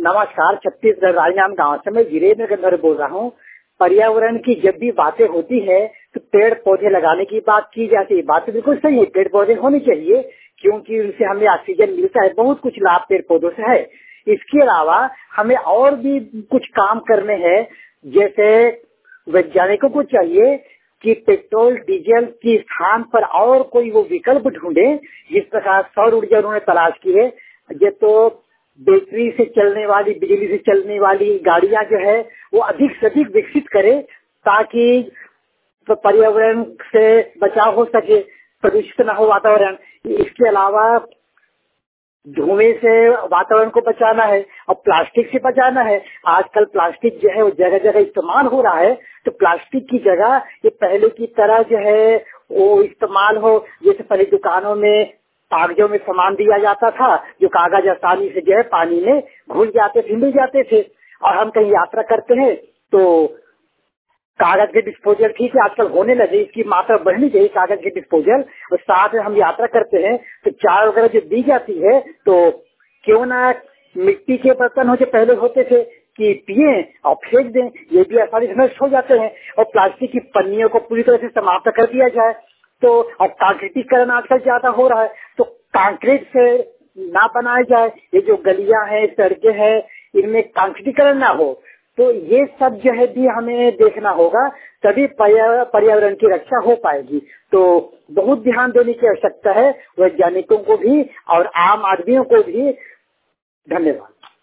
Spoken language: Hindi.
नमस्कार, छत्तीसगढ़ राजनाम गांव से मैं वीरेंद्र गंधर बोल रहा हूँ। पर्यावरण की जब भी बातें होती है तो पेड़ पौधे लगाने की बात की जाती है। बात तो बिल्कुल सही है, पेड़ पौधे होने चाहिए क्योंकि उनसे हमें ऑक्सीजन मिलता है। बहुत कुछ लाभ पेड़ पौधों से है। इसके अलावा हमें और भी कुछ काम करने हैं। जैसे वैज्ञानिकों को चाहिए कि पेट्रोल डीजल के स्थान पर और कोई वो विकल्प ढूंढे। जिस प्रकार सौर ऊर्जा उन्होंने तलाश की है, ये तो बैटरी से चलने वाली, बिजली से चलने वाली गाड़ियां जो है वो अधिक से अधिक विकसित करे ताकि पर्यावरण से बचाव हो सके, प्रदूषित न हो वातावरण। इसके अलावा धुएं से वातावरण को बचाना है और प्लास्टिक से बचाना है। आजकल प्लास्टिक जो है वो जगह जगह इस्तेमाल हो रहा है, तो प्लास्टिक की जगह ये पहले की तरह जो है वो इस्तेमाल हो। जैसे पहले दुकानों में कागजों में सामान दिया जाता था, जो कागज आसानी से जो है पानी में घुल जाते थे, मिल जाते थे। और हम कहीं यात्रा करते हैं तो कागज के डिस्पोजल ठीक है आजकल होने लगे, इसकी मात्रा बढ़नी चाहिए कागज के डिस्पोजल। और साथ में हम यात्रा करते हैं तो चाय वगैरह जो दी जाती है तो क्यों ना मिट्टी के बर्तन हो जो पहले होते थे कि पिए और फेंक दें, ये भी आसानी से नष्ट हो जाते हैं। और प्लास्टिक की पन्नियों को पूरी तरह से समाप्त कर दिया जाए। तो अब कांक्रीटीकरण आजकल ज्यादा हो रहा है, तो कंक्रीट से ना बनाया जाए। ये जो गलियां हैं, सड़कें हैं, इनमें कंक्रीटीकरण ना हो। तो ये सब जो है भी हमें देखना होगा, तभी पर्यावरण की रक्षा हो पाएगी। तो बहुत ध्यान देने की आवश्यकता है, वैज्ञानिकों को भी और आम आदमियों को भी। धन्यवाद।